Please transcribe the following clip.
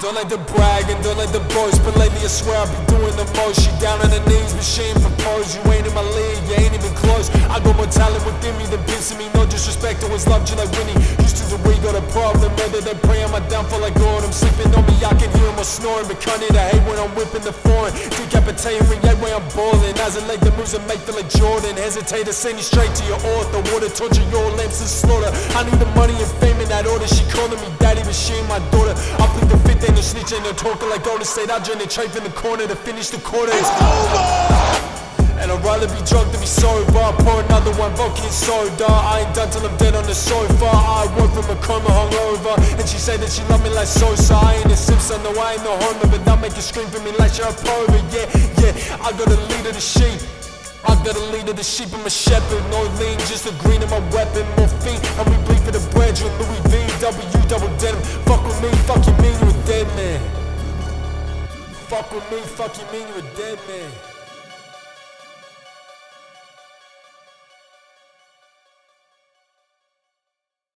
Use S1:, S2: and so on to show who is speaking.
S1: Don't like to brag and don't like to boast, but lately I swear I be doing the most. She down on her knees, but she ain't propose. You ain't in my league, you ain't even close. I got more talent within me than pissing me. No disrespect, always loved you like Winnie. Used to the we got a problem, whether they pray on my downfall like God. I'm sleeping on me, I can hear them all snoring. But can't I hate when I'm whipping the foreign. Decapitating me, yeah, when I'm balling. As I like the moves that make feel like Jordan. Hesitate to send you straight to your author. Water, torture, your lamps and slaughter. I need the money and fame in that order. She calling me daddy, but she ain't my daughter. I plead the fifth, ain't no snitch, ain't no talking like Golden State. I join the trade in the corner to finish the quarter. It's over! And I'd rather be drunk than be sober. I pour another one, vodka and soda. I ain't done till I'm dead on the sofa. I woke from a coma hungover, and she said that she love me like Sosa. I ain't a Simpson, no, I ain't no Homer, but that make you scream for me like you're a Sharapova. Yeah, yeah, I got a lead of the sheep. I got a lead of the sheep, I'm a shepherd. No lean, just a green in my weapon. Morphine, and we bleed for the bread. You're Louis V, W, double denim. Fuck with me, fuck you mean you a dead man. Fuck with me, fuck you mean you a dead man.